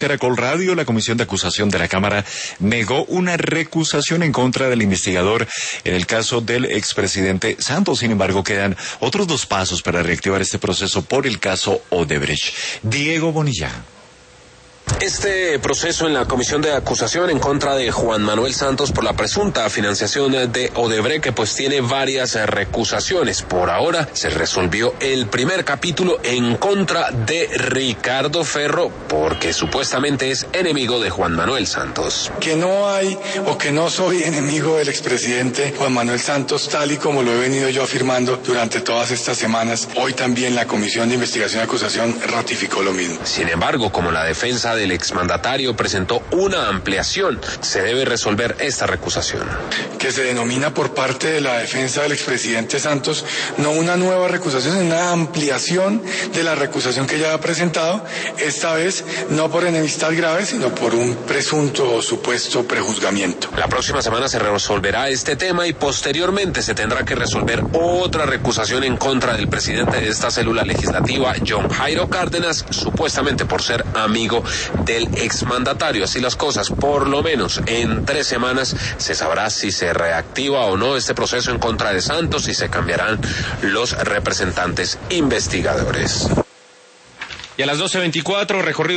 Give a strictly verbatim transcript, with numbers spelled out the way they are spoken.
Caracol Radio, la Comisión de Acusación de la Cámara negó una recusación en contra del investigador en el caso del expresidente Santos. Sin embargo, quedan otros dos pasos para reactivar este proceso por el caso Odebrecht. Diego Bonilla. Este proceso en la comisión de acusación en contra de Juan Manuel Santos por la presunta financiación de Odebrecht, que pues tiene varias recusaciones. Por ahora se resolvió el primer capítulo en contra de Ricardo Ferro, porque supuestamente es enemigo de Juan Manuel Santos. Que no hay o que no soy enemigo del expresidente Juan Manuel Santos, tal y como lo he venido yo afirmando durante todas estas semanas. Hoy también la comisión de investigación y acusación ratificó lo mismo. Sin embargo, como la defensa del exmandatario presentó una ampliación, se debe resolver esta recusación. Que se denomina por parte de la defensa del expresidente Santos no una nueva recusación, sino una ampliación de la recusación que ya ha presentado, esta vez no por enemistad grave, sino por un presunto o supuesto prejuzgamiento. La próxima semana se resolverá este tema y posteriormente se tendrá que resolver otra recusación en contra del presidente de esta célula legislativa, John Jairo Cárdenas, supuestamente por ser amigo del exmandatario. Así las cosas, por lo menos en tres semanas se sabrá si se reactiva o no este proceso en contra de Santos y se cambiarán los representantes investigadores. Y a las doce veinticuatro, recorrido